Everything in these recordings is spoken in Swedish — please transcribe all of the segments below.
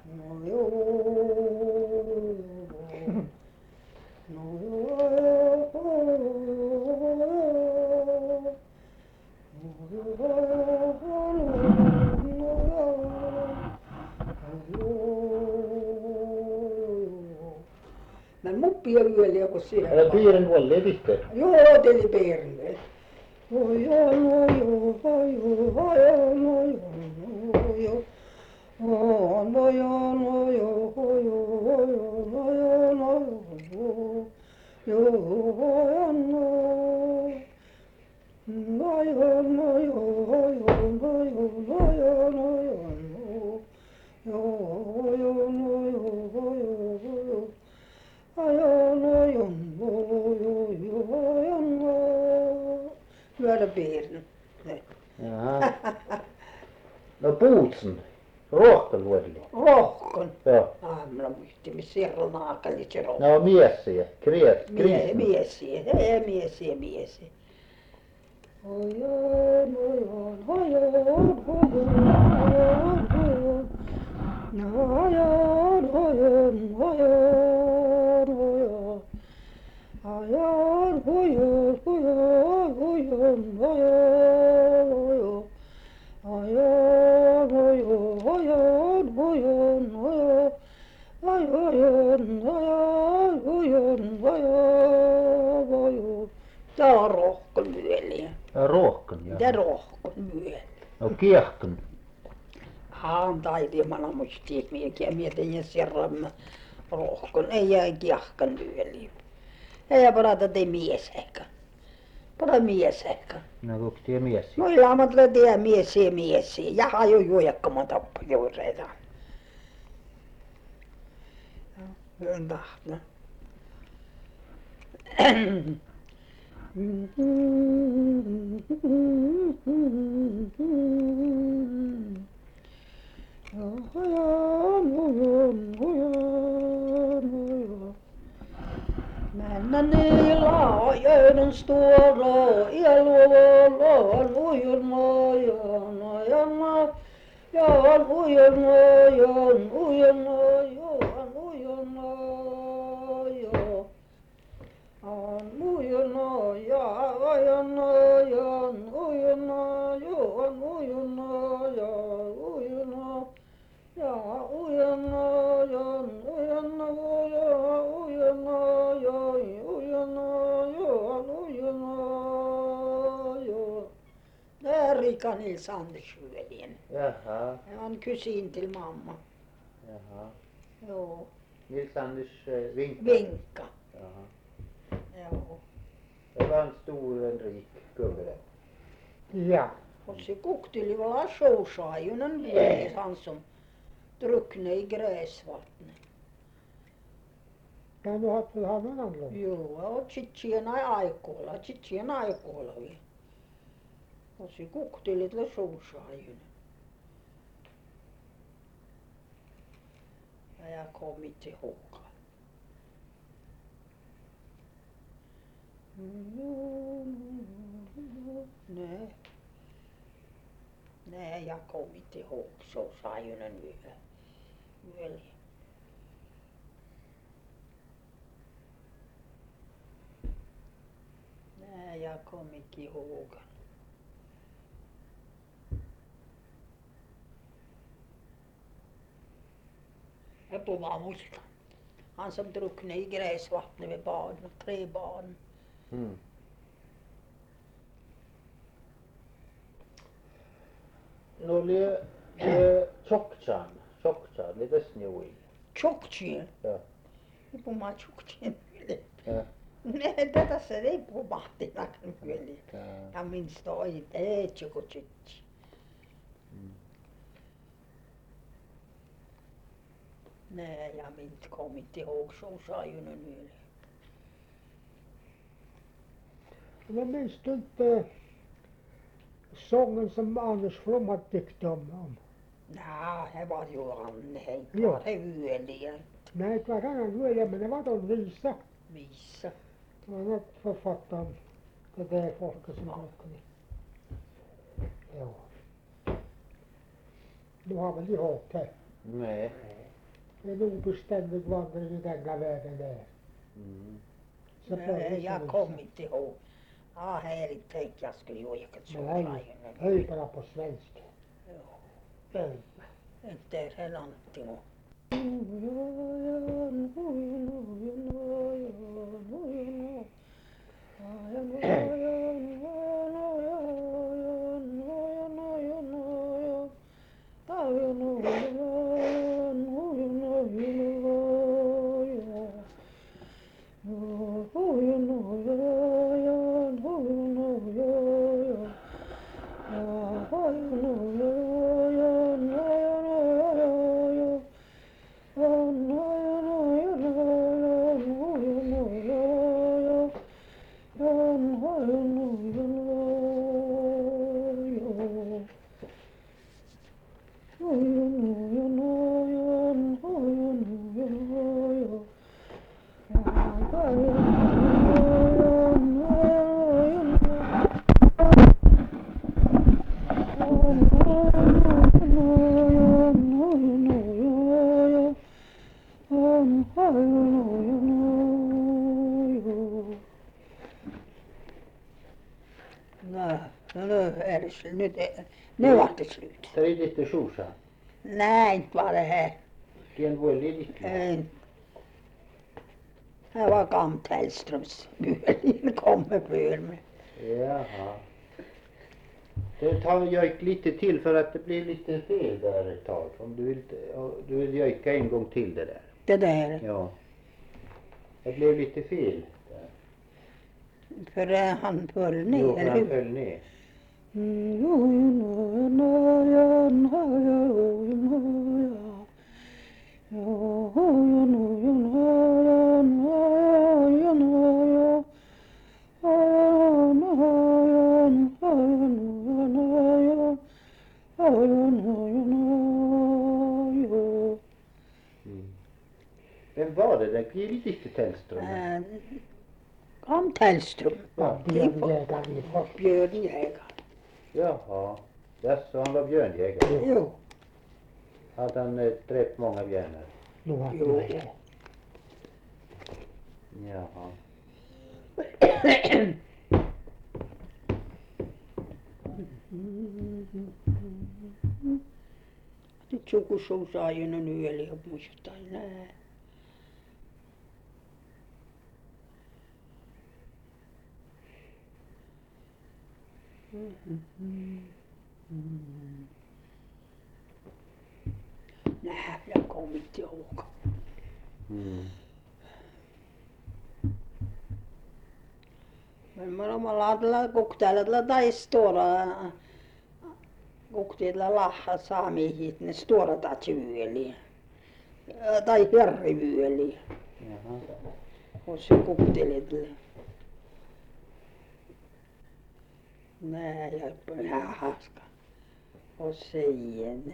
No joo. No joo. No joo. Men muppia yöllä kun siihen. Eller piren kuollee piste. Joo, teli perille. No joo, no joo, no joo, no joo, no joo. No no joo, no joo, no joo, no joo, no joo. Joo, no. No joo, no joo, no joo, no joo, no joo, no. Joo, joo, no joo, joo. Lyödä piirin. Jaha. No puutsen. Rohkan luodli. Rohkon. Joo. Minä muistin, missä siellä on naakallit se rohkon. No miessiä. Kriet. Miesiä. Ei miesiä. Oi on, oi on, oi on, oi on, oi on. No oi on, oi on, oi on, oi on. Oi on, oi on, oi on, oi on, oi on, oi on. Oi on, oi on, oi on, oi on, oi on. Oi on, oi on, oi on, oi on, oi on. Tää on rohkon myöliä. Rohkan, Mitä jaha. rohkon myöliä? No kiehkan. Haan taidimana muistiin miekin mietin ja serramme rohkon. Ei jää kiahkan myöliä. Ei parata te mies ehkä. Para mies ehkä. No kuka tie miessiä? No ilman tätä miesiä. Jaha jo juojakkama tappa juureita. Hyvän tahto. Mennä niillä joiden stuoro iäluollaan ujurmaajan ajana. Jaan ujurmaajan ujurmaajan ujurmaajan. Ujurmaajan ajanajan ujurmaajan ujurmaajan ujurmaajan. Ja ujurmaajan Erika Nils Andersjölien. Jaha. Han kusin till mamma. Jaha. Joo. Nils Anders Vinka. Vinka. Jaha. Joo. Det var en stor en rik gubbe. Ja, Och så koktelivala showshajunen blev han som drunknade i gräsvattnet. ja nu har man annan. Joo, och chichiena aikoilla vielä. Och så koktelilla showshajunen. Ja jag kom inte ihåg. Nej. Nej, jag kommer inte ihåg showshajunen vielä. Nej, jag kommer inte ihåg. Jag på var musta. Han som drunknade i gräsvattnet vid baden, 3 barn. Mm. No oli Tjoktjan, lite snö i. Tjoktjen. Ja. Det på mig tjoktjen. Ja. Nej, tätä se ei puhuttiin kyllä. Ja. Ja minst toi ei tjokotjitsi. Mm. Nej, jag minns kom inte ihåg showshajunen vielä. Jag minns du inte sången som Anders Flomma tyckte om? Nej, det var ju Anne, det Joo. var det yöliä. Nej, det var annan yö, men det var de visa. Missä? Det var något författaren, det där folket som brukade. Jo. Du har väl ihåg det? Nej. en obeständig vandring i denna världen är. Mm. Så börjar Jag det kommer inte ihåg. Ja, här tänkte jag skulle ju åka till Nej, höj bara på svenska. Höj. Inte är det någonting. Nu är det slut. Nu var det slut. Se är lite tjosa. Nej, inte var det här. Den var lite. Här var Gamt Hellströms bölen kommer för mig. Jaha. Det tar jag lite till för att det blir lite fel där ett tag. Om du vill jöka en gång till det där. Det där. Ja. Det blev lite fel där. För han föll Jo, ner. för han föll ner. Vem var det? Det blir lite Tellström. Gamt Hellström. Ja. Björnjägaren i Fors. Björnjägare. Jaha. Jaså, han var björnjägare. Jo. Hade han dräpt många björnar? Nu har Jo. det. Jaha. Nyt joku sousaa jo yöllä ja muista enää. Nej, jag kommer inte ihåg. Mm. Men me olemme laatella kukteella tai stora kukteella laha saamihit ne stora tatsyvyeli. Tai herrivyeli. Jaha. Och så kuktelet. Nej, jag är haaska. Och sen.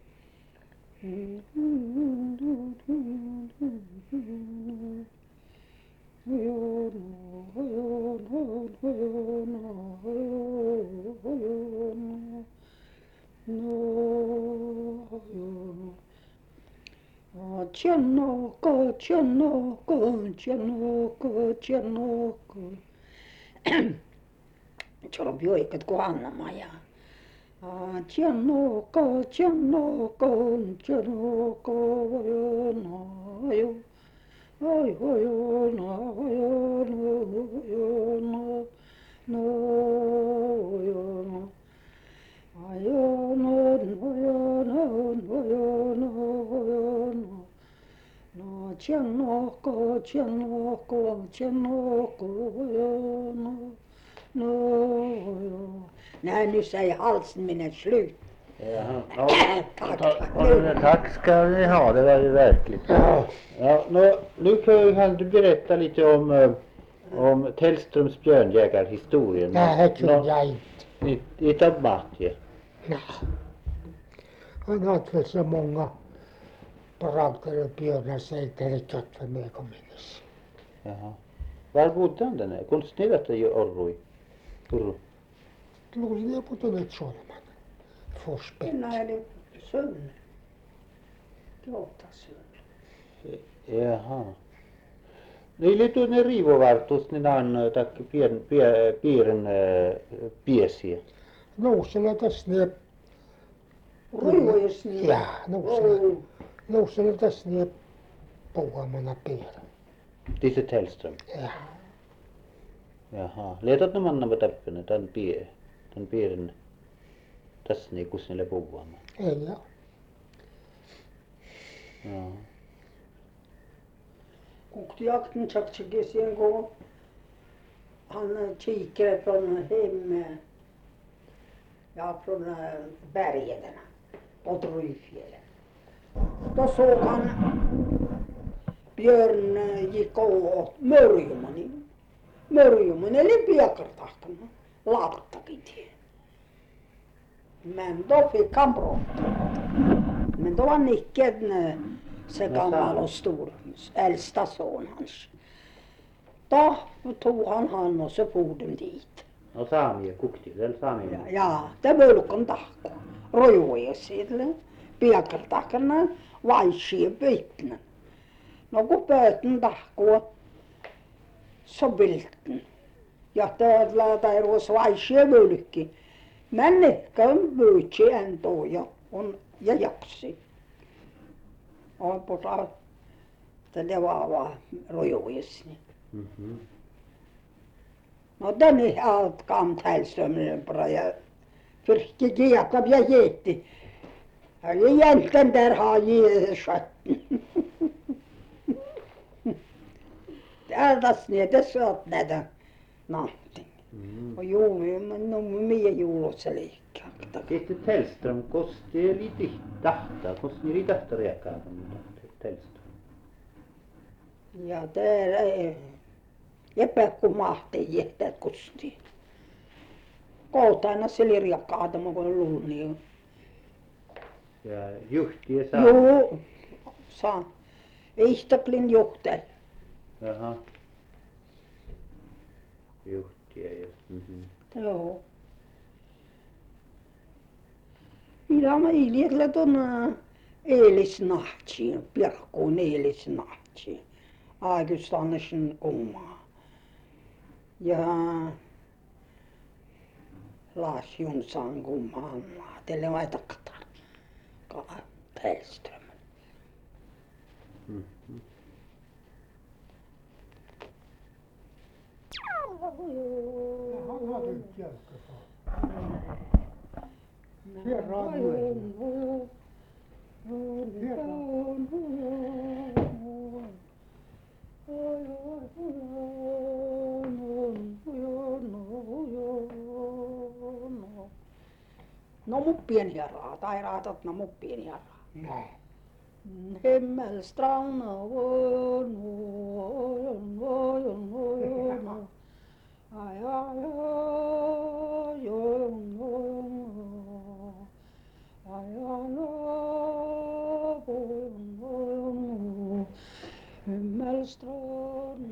Tjennoko, tjennoko, tjennoko, tjennoko. Se on pioikat kuin Anna-Maja. Tjennoko, tjennoko, tjennoko, vajonajo. Oi, vajona, vajona, vajona, no, vajona. Vajona, vajona, vajona, vajona. No, tjennoko, tjennoko, tjennoko, vajona. No, vajona. Nej, nu säger halsen min är slut. Jaha. Tack. Tack ska ni ha, det var ju verkligt. Ja, nu kan du berätta lite om Tellströms björnjägarhistorien. Nej, det kunde jag inte. Itav Matje. Nej. Han hade väl så många bragder och björnar så inte det kött för mig att minnas. Jaha. Var bodde han den här? Konstnäret i Orrui? Luulin ner på Tunnetsolman. Forsbäck. Enää eli Sönne. Joutasönne. Jaha. Niille tuonne riivovartus, niin annoin takki piirin piesiä. Nuusilla tässä ne, Ruivujas niin. ja nuusilla tässä ne puhuamana piirä. Tisset Hellström. Ja, Jaha. Lietot no manna täppänä tämän piirin. Tässä niin kus niille puhuamaan. ei ja. Joo. Kukti jakten saksakin siihen, kun han kikade från hem. Ja, från bergen. Åt Ryfjällen. Då såg han björn gick åt Mörjumani. Mörjuman eli Piekartahkana. Laptakin tie. Men då fick han bråttom. Men då var Nicke se gammal och stor, äldsta son hans. Då tog han och så for de dit. No saamia, kukti, vielä saamia. Ja, det mulkon tahko. Rojuja sille. Piekartahkana vaisia pöitnä. No kun pöitnä tahkoa, så vilten. Ja täällä tairuus vaisia mulkki. Männikkän pöitsi äntoo ja jaksi. On pota, että ne vaan rojujas. Mhm. No den är allt gamt Hellström bara jag fick geta jag geti. Ja egentligen där har jag skötten. Täältäs niitä saat näitä någonting. Och jul, men no mie julossa liikkaa. Sitten Hellström kosti lite tahta, kosti ni tahta reakaa Hellström. Ja täällä ei epäkku mahti jähtää kusti. Koutaina se lirjakkaata, kun luulni. Ja juhtia saa. Joo, saa. Ihtaklin johtaja. Jaha. Juhtia ja. Joo. Ilma iljetle ton eilisnahtsiin, pirkkuun eilisnahtsiin. Aikuistannesin kummaa. Ja Lars Jonsson kummaa maatelle vai takataan. Hellström. Han hade inte hjälpt No mut pieniä raata, ei raatat, no mut pieniä raata. Nej. Himmelstrand Ai ai ai ai ai Himmelstrand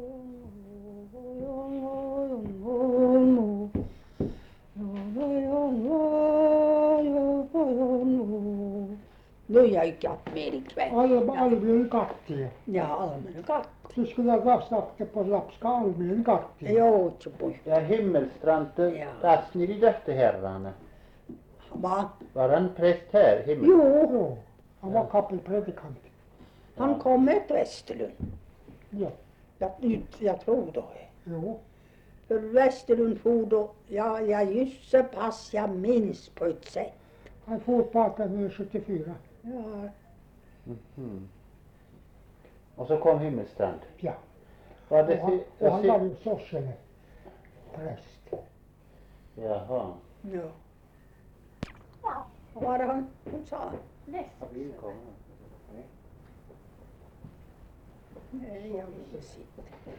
Nu jäi merit väl. Almien kattia. Ja Almen katti. Siis kyllä vastaatte på lapska Almien kattia. Joo, tjupui. Ja Himmelstrand, Ja. taas ni tähtä herrana. Va? Var han präst här, himmel? Jo, Jo, han var kapelpredikant. han kom med Västerlund. Ja, Jag tror då. jo. För Västerlund for då, ja just så pass jag minns på ett sätt. Han for på 1874. Ja, Mhm. Och så kom Himmelstrand. Ja. Var det Och han var ju Sorsele präst. Jaha. ja. Vad var det han sa? Nej, jag minns inte.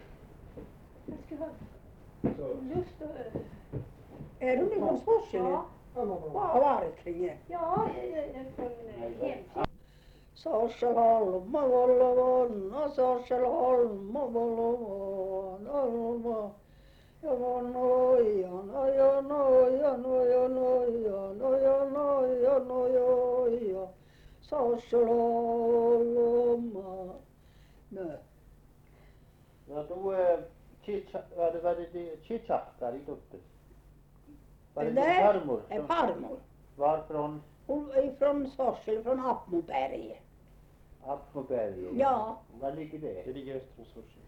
Just Är du någon Sorsele? Vad har varit kring det? ja, från hem. Sorselholm, Vollovon, Sorselholm, Vollovon, Volvo. Ja, noja, noja, noja, noja, noja, noja, noja, noja, Sorselholm. var det Chichakka dit uppe? Var det din Nej, farmor? en farmor. Varifrån? Hon är från Sorsele, från Appmoberget. Appmoberget? Ja. Var ligger Det det? ligger öster om Sorsele.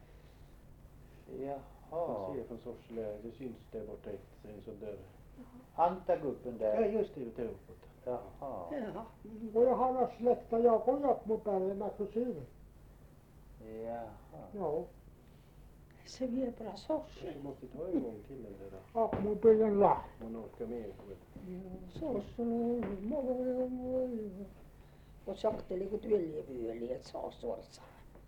Man Jaha. ser från Sorsele, det syns där borta en sån där. Antagubben Ja, där? just det, där uppe. Jaha. Ja. Och jag har släkta, jag går upp mot bergen med kusiner. Jaha. Ja, Så vi är bara Sorsele. Du måste ta en gång till den där, upp mot byn la. man orkar med. Sorsele, och sakta liikut viljevyöli, että saa suorsa.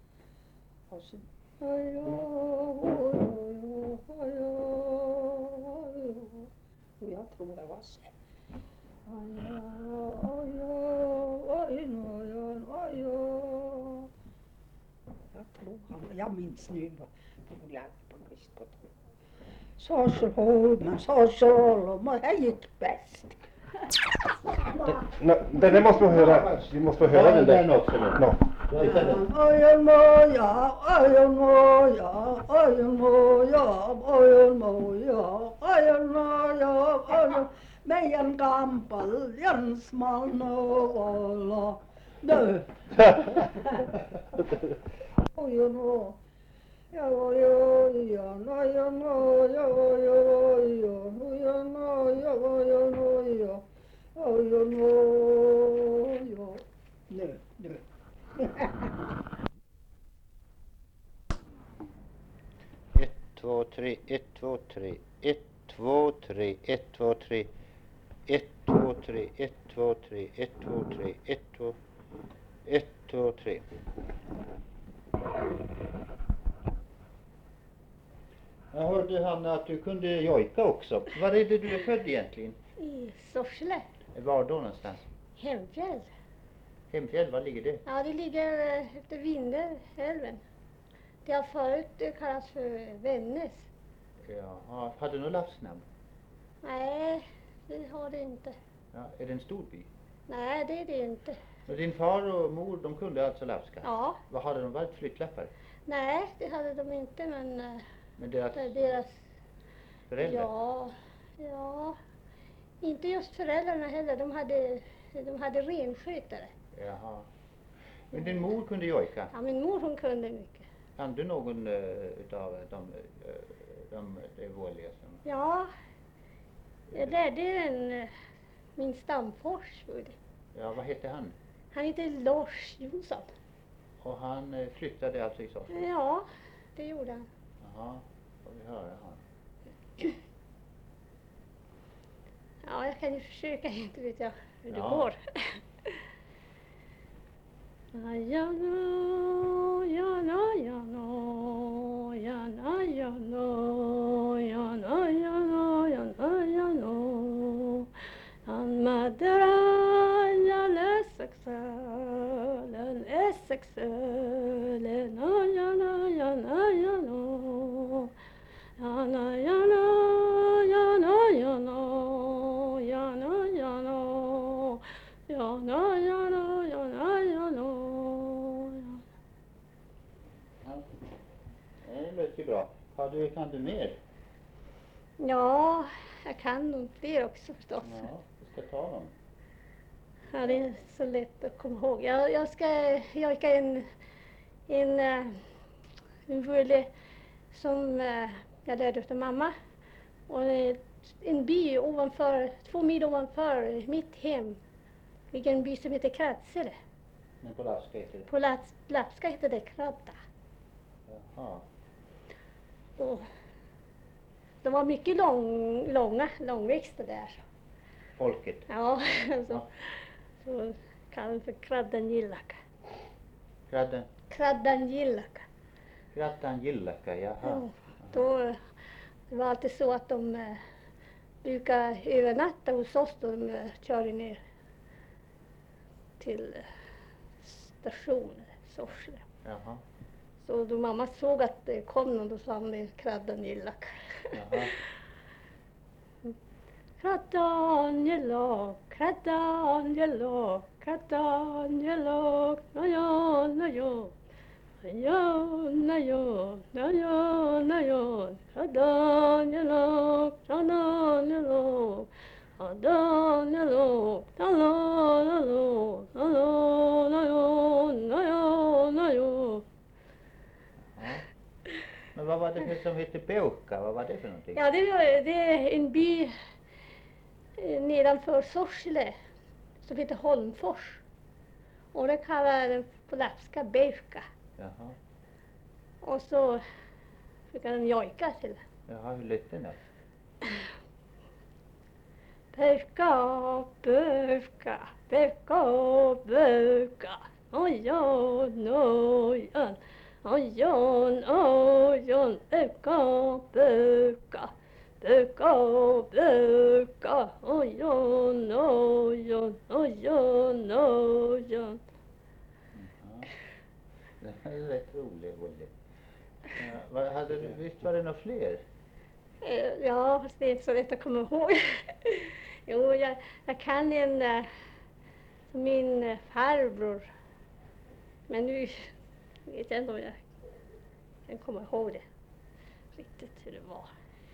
Jag tror det var så. Jag tror jag minns nu vad jag på Krispot. Sorselholmen, Sorselholmen, här gick bäst. Den måste man höra, vi måste få höra den där. Den också nu. No. Ajon moja, ajon moja, ajon moja, ajon moja, ajon moja, ajon. Meidän kampaljan smalnoilla. Nö. Ajon moja. Ja ajon moja, ajon moja. Ajon moja. Nö, nö. Ett, två, tre, ett, två, tre, ett, två, tre, ett, två, tre, ett, två, tre, ett, två, tre, ett, två, tre, ett, två, ett, två, tre. Jag hörde Hanna att du kunde jojka också. Var är det du är född egentligen? I Sorsele, Var då någonstans? Hemfjäll. Hemfjäll, var ligger det? Ja, det ligger efter Vindelälven. Det har förut kallats för Vännäs. Jaha, hade du något lafsnamn? Nej, det har det inte. Ja, är det en stor by? Nej, det är det inte. Och din far och mor, de kunde alltså lafska? Ja, Vad hade de varit, flyttlappar? nej, det hade de inte, men Men deras deras... föräldrar? Ja, inte just föräldrarna heller. De hade renskötare. Jaha. Men din mor kunde jojka? Ja, min mor hon kunde mycket. Kan du någon utav de våliga som... Ja, jag lärde min stamfors. Ja, vad hette han? Han heter Lars Jonsson. Och han flyttade alltså i Sorsele? Ja, det gjorde han. Jaha, får vi höra han. Ja, jag kan ju försöka, inte vet jag hur det Ja. går. Jano, jano, jano, jano, jano, jano, jano, jano, jano. Han madran, jag läsexölen, Essexölen, jano, jano, jano. Jano, jano, jano, jano, jano, jano. Jano, jano, jano, jano. Ja. Det låter ju bra. Kan du mer? Ja, jag kan nog fler också förstås. Ja, vi ska ta dem. Ja, det är så lätt att komma ihåg. Jag ska en vurle som jag lärde efter mamma. Och en by ovanför, 2 mil ovanför mitt hem ligger en by som heter Kradsele. Men på laska heter det. På lapska heter det Kradda. Jaha. Och det var mycket långväxter där. Folket. Ja, Ja. så kallades för Kraddanjillaka. Kraddan. Kraddanjillaka. Kraddan Gillaka, jaha. Ja, då det var alltid så att de brukade övernatta hos oss då de körde ner till stationen, Sorsele. Jaha. Så då mamma såg att det kom någon, då sa han med Kraddanjillaka. Jaha. Kraddanjillak, Kraddanjillak, Kraddanjillak, naja, naja. Jon, jon, jon, jon, Daniel, Daniel, Daniel, Daniel. Men vad var det för som hette Peuka? Vad var det för någonting? Ja, det är en by nedanför Sorsele som heter Holmfors. Och det kallar den på lapska Beuka. Jaha. Och så brukar den jojka till. Jaha, hur lät den då? Beuka, Beuka, Beuka, Beuka. Ojon, ojon, ojon, ojon, Beuka, Beuka. Beuka, Beuka, ojon, ojon, ojon, ojon. Det här är rätt roligt, Olle. Visst var det några fler? Ja, fast det är inte så lätt att komma ihåg. Jo, jag kan en min farbror. Men nu vet jag inte om jag kan komma ihåg det riktigt hur det var.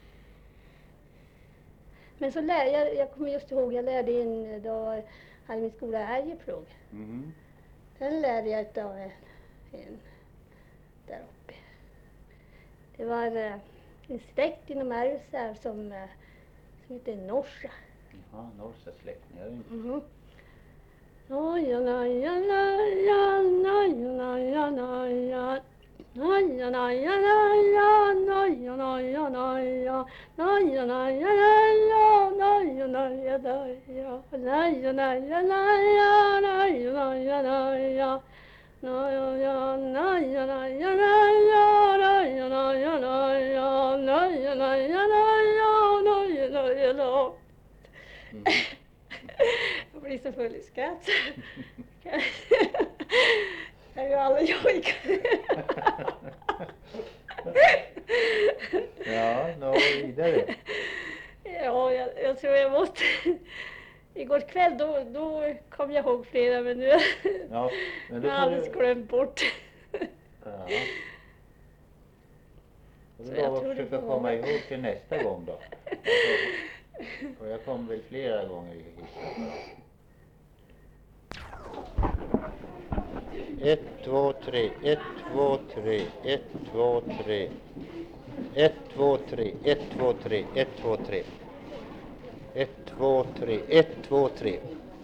Men så jag kommer just ihåg, jag lärde in då hade min skola i Arjeplog. Mm. Den lärde jag av en där uppe. Det var en släkt inom Ärvsar som heter Norsa. Jaha, Norsa släktingar. Mhm. Noja, noja, noja, noja, noja, noja. Noja, noja, noja, noja, noja, noja. Noja, noja, noja, noja, noja, noja. Noja, noja, noja, noja, noja, noja. Noja, noja, noja, noja, noja, noja, noja. Noja, noja, noja, noja, noja, noja. Jag blir så full i skratt. Jag är ju aldrig jojk. Ja, nå vidare. Ja, jag tror jag måste. Igår kväll då kom jag ihåg flera, men nu Ja, men då jag har får alldeles glömt bort. Ja. Då Så får jag du tror det försöka får komma vara. ihåg till nästa gång då. Och jag kom väl flera gånger i hissen. 1, 2, 3, 1, 2, 3, 1, 2, 3. 1, 2, 3, 1, 2, 3, 1, 2, 3. 1, 2, 3, 1, 2, 3.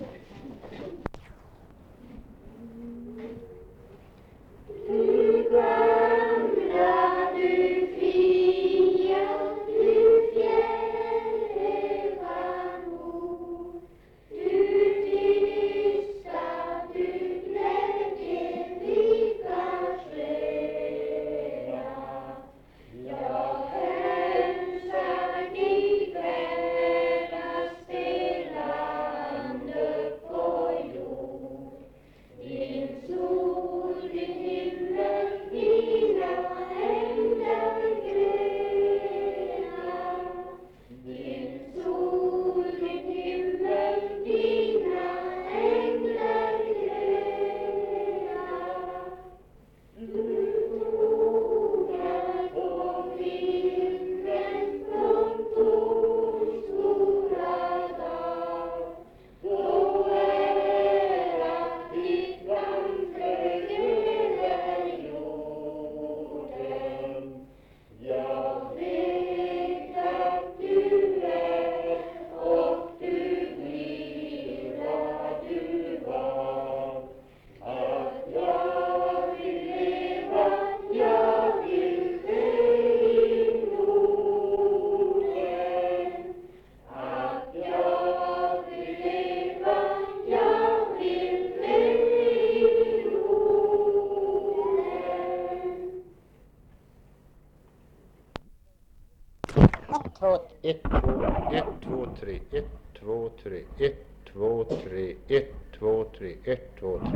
Ett, två, tre, 1, 2, 3, 1, 2, 3, 1, 2, 3, 1, 2, 3.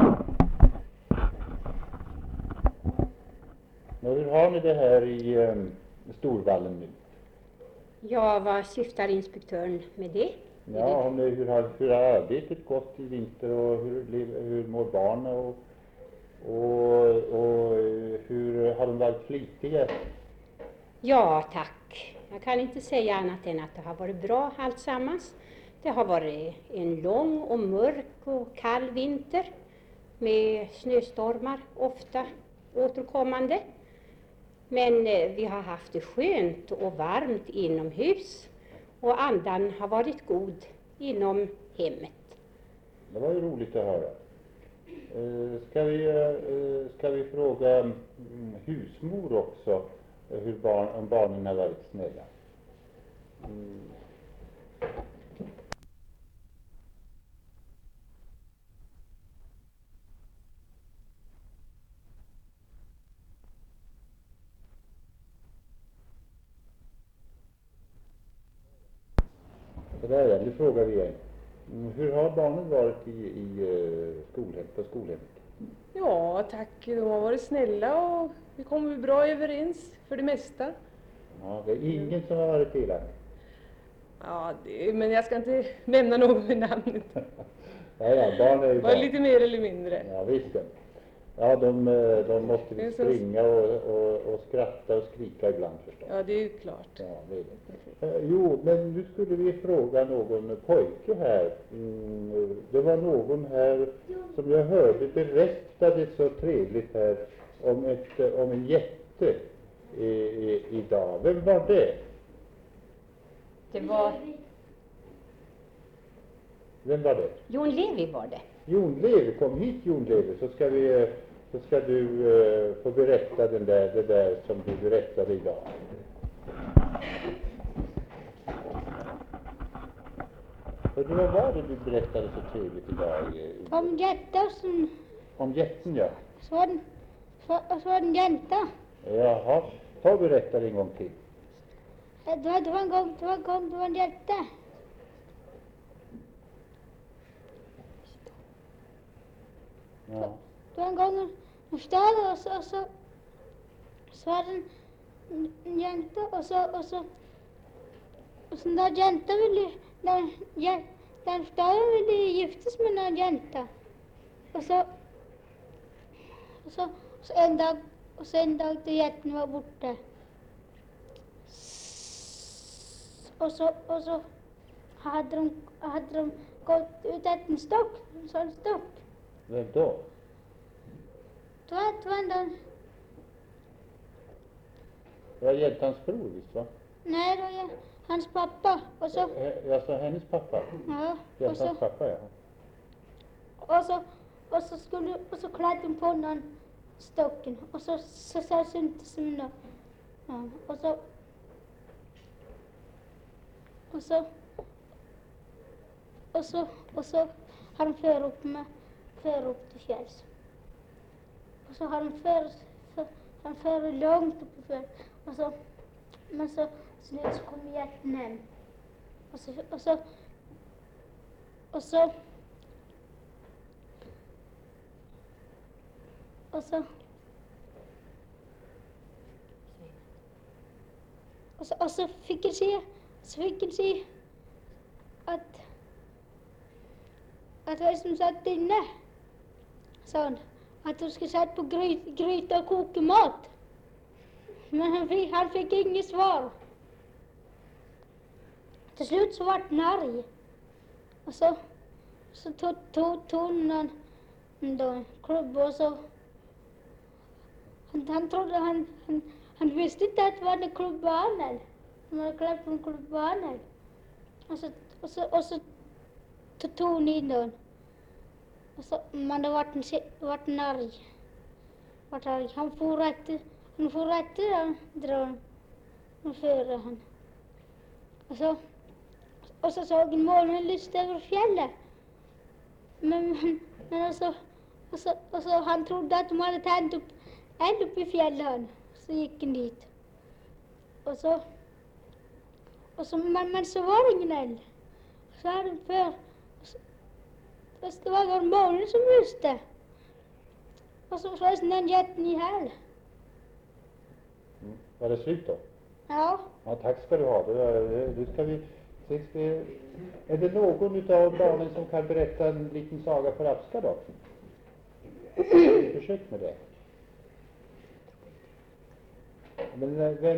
Hur har ni det här i Storvallen nu? Ja, vad syftar inspektören med det? Ja, hur har arbetet gått i vinter och hur mår barnen och de varit flitiga? Ja, tack. Jag kan inte säga annat än att det har varit bra alltsammans. Det har varit en lång och mörk och kall vinter med snöstormar ofta återkommande. Men vi har haft det skönt och varmt inomhus och andan har varit god inom hemmet. Det var ju roligt att höra. Ska vi fråga husmor också om barnen har varit snälla? Sådär, nu frågar vi igen. Hur har barnen varit på skolhemmet? Ja, tack. De har varit snälla och vi kommer bra överens för det mesta. Ja, det är ingen som har varit elak. Ja, men jag ska inte nämna någon med namnet. Ja, barn är ju Bara lite mer eller mindre. Ja, visst. Ja, de måste ju springa och skratta och skrika ibland förstås. Ja, det är ju klart. Ja, det är det. Jo, men nu skulle vi fråga någon pojke här. Det var någon här som jag hörde berättade så trevligt här om en jätte idag. Vem var det? Vem var det? Jon Levi var det. Jon Levi, kom hit Jon Levi, så ska du få berätta det där som du berättade idag. Och vad var det du berättade så trevligt idag? Om jätten. Om jätten, ja. Så en jänta. Jaha, ta och berätta det en gång till. Det var en jätte. Ja. Det var en gång en stad och så var det en jänta och så den där jäntan den staden ville giftas med en jänta. Och så en dag då jätten var borta. Och så hade de gått ut en stock, en sån stock. Vem då? Det var ändå... Det var jättans bror, visst va? Nej, det var hans pappa. Och så... Jag sa hennes pappa? Ja. Jättans pappa, ja. Och så klädde de på någon stocken. Och så syntes de då. Ja. Och så har de förop till fjälls. Och så har de för långt upp i fjälls. Men så kom jätten hem. Och så fick jag se att det var som satt inne, sa han, att de skulle satt på gryta och koka mat. Men han fick inget svar. Till slut så var han arg. Och så tog hon en klubba och så... Han trodde han visste inte att det var en klubbanel. De hade klätt på en klubbanel. Och så tog hon in den. Men det var en arg. Han for efter den dran. Och före han. Och så såg en molnen lyste över fjället. Men så han trodde att de hade tänt upp eld upp i fjället han. Så gick han dit. Men så var det ingen eld. Så hade de det var molnen som lyste. Och så frös den jätten ihjäl. Var det slut då? Ja. Ja, tack ska du ha. Nu ska vi... Är det någon utav barnen som kan berätta en liten saga på rapska då? Försök med det. Men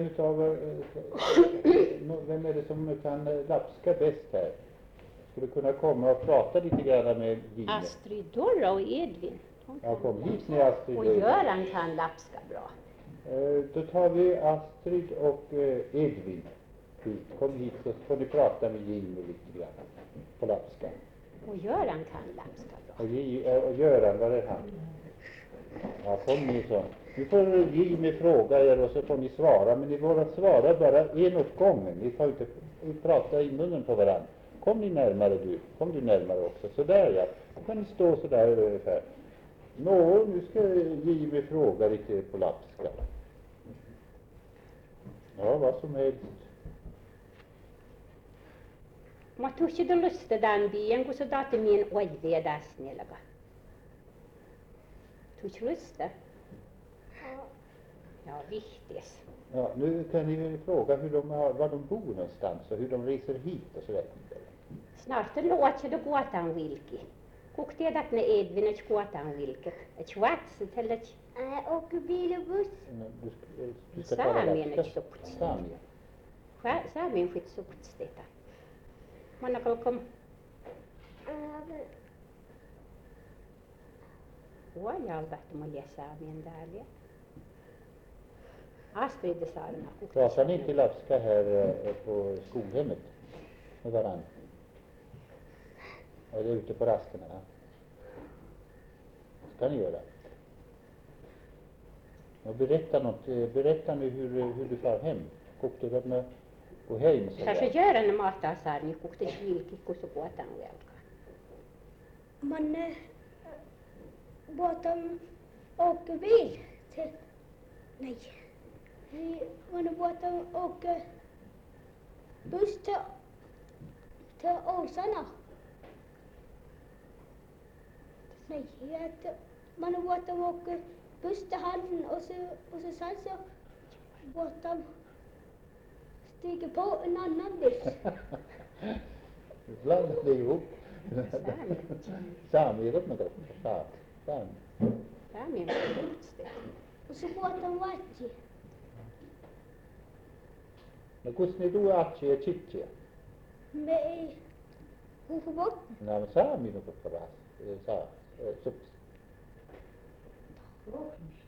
vem är det som kan lapska bäst här? Skulle kunna komma och prata lite grann med Gine? Astrid Dorra och Edvin. Ja, kom hit med Astrid. Och Göran kan lapska bra. Då tar vi Astrid och Edvin. Kom hit så får ni prata med Gine lite grann på lapska. Och Göran kan lapska bra. Och Göran, var är han? Ja, kom ni så. Nu får Jimmy fråga er och så får ni svara. Men ni får svara bara en åt gången. Ni får inte prata i munnen på varandra. Kom ni närmare du. Kom du närmare också. Så där ja. Då kan ni stå så där ungefär. Nu ska Jimmy fråga lite på lapska. Ja, vad som helst. Mä tuossa lustetaan bien, kun sä taat mien oivia tässä nielaka. Tuossa lusta? Ja, vihties. Ja, nu kan ni väl fråga var de bor någonstans och hur de reser hit och så där. Snart låter det kuotaan vilki. Kuk tiedät ne Edvin, et kuotaan vilket? Et schwartset eller et... Åker bil och buss. Du ska tala Saamien et lapska. soputsi. Saamien. Saamien fit soputsitetaan. Monakolkom. Huojalta mulle saamien täällä. Astrid Saarna. Pratar ni inte lapska här på skolhemmet med varann? Eller ute på rasterna? Ja. Det kan ni göra. Och berätta nu hur du far hem. Kokte du med gå hem så Tässä där? Göran mahtaa saada, niin kukte vilki, kun se kuotaan velkaa. Man båten åker bil till... Nej. Båten åker buss till Åsarna. Nej, båten åker buss till Halden och sen så båten stiger på en annan buss. Blandar det ihop. Saamielet med det. Saam. Saamien soputsitetaan. Och så båten Vatsi. No kus ne tuu atsi ja chitsi? Me ei huhuvot. No saaminen on paras. Saa. Sups.